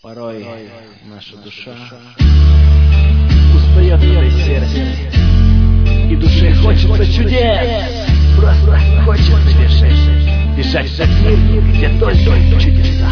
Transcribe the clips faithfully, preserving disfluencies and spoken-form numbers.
Порой наша душа устает от этой серости, и душе хочется чудес. Просто хочется бежать, бежать в тот мир, где только чудеса.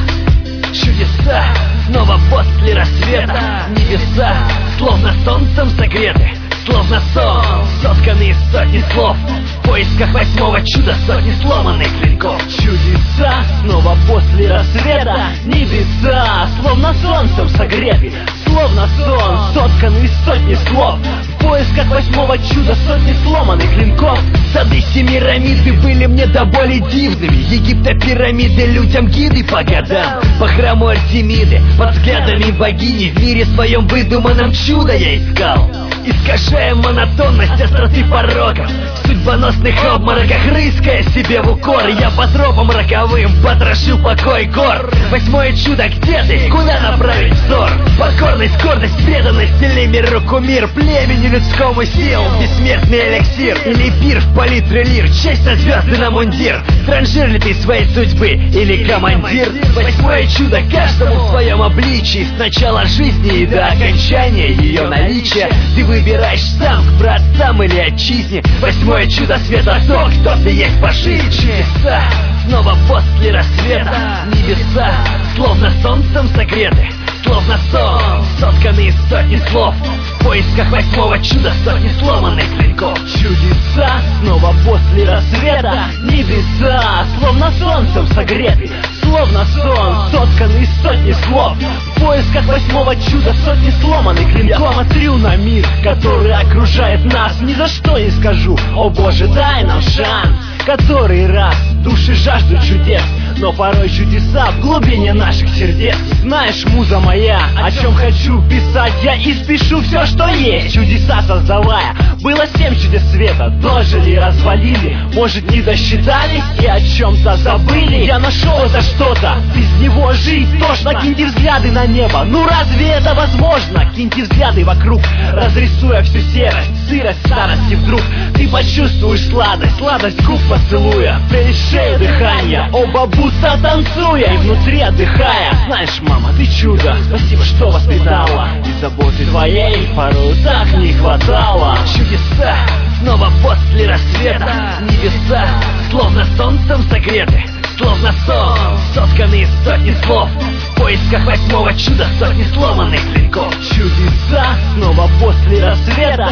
Чудеса снова после рассвета. Небеса словно солнцем согреты, словно сон, сотканный из сотни слов. В поисках восьмого чуда сотни сломанных клинков. Чудеса снова после рассвета. Небеса словно солнцем согреты, словно сон, сотканный из сотни слов. В поисках восьмого чуда сотни сломанных клинков. Сады Семирамиды были мне до боли дивными. Египта пирамиды, людям гиды по годам. По храму Артемиды, под взглядами богини. В мире своем выдуманном чудо я искал, искажая монотонность остроты пороков. В судьбоносных обмороках, рыская себе в укор, я по тропам роковым потрошу покой гор. Восьмое чудо, где ты? Куда направить взор? Покорность, гордость, преданность или миру кумир? Племени людскому сил, бессмертный эликсир. Или пир в палитре лир, честь на звезды на мундир. Транжир ли ты своей судьбы или командир? Восьмое чудо каждому в своем обличии. С начала жизни и до окончания ее наличия. Ты выбираешь сам, к братцам или отчизне. Восьмое чудо света то, кто ты есть по жизни. Чудеса снова после рассвета. Небеса словно солнцем согреты, словно сон, сотканный из сотни слов. В поисках восьмого чуда сотни сломанных клинков. Чудеса снова после рассвета. Небеса словно солнцем согреты, словно сон, сотканный из сотни слов. В поисках восьмого чуда сотни сломанных клинков. Я смотрю на мир, который окружает нас. Ни за что не скажу: о Боже, дай нам шанс. Который раз души жаждут чудес, но порой чудеса в глубине наших сердец. Знаешь, муза моя, о чем хочу писать я, и спешу все, что есть, чудеса создавая. Было семь чудес света, дожили, развалили. Может, не досчитались и о чем-то забыли. Я нашел это что-то, без него жить тошно. Киньте взгляды на небо, ну разве это возможно? Киньте взгляды вокруг, разрисуя всю серость, сырость старости вдруг. Ты почувствуешь сладость, сладость губ поцелуя, прелесть шеи дыхания, оба будто танцуя и внутри отдыхая. Знаешь, мама, ты чудо, спасибо, что воспитала, и заботы твоей порой так не хватало. Чудеса снова после рассвета. Небеса словно солнцем согреты, словно сон, сотканный из сотни слов. В поисках восьмого чуда сотни сломанных клинков. Чудеса снова после рассвета.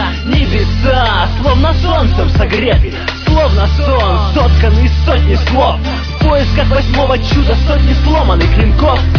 Небеса словно солнцем согреты, словно сон, сотканный из сотни слов. В поисках восьмого чуда сотни сломанных клинков.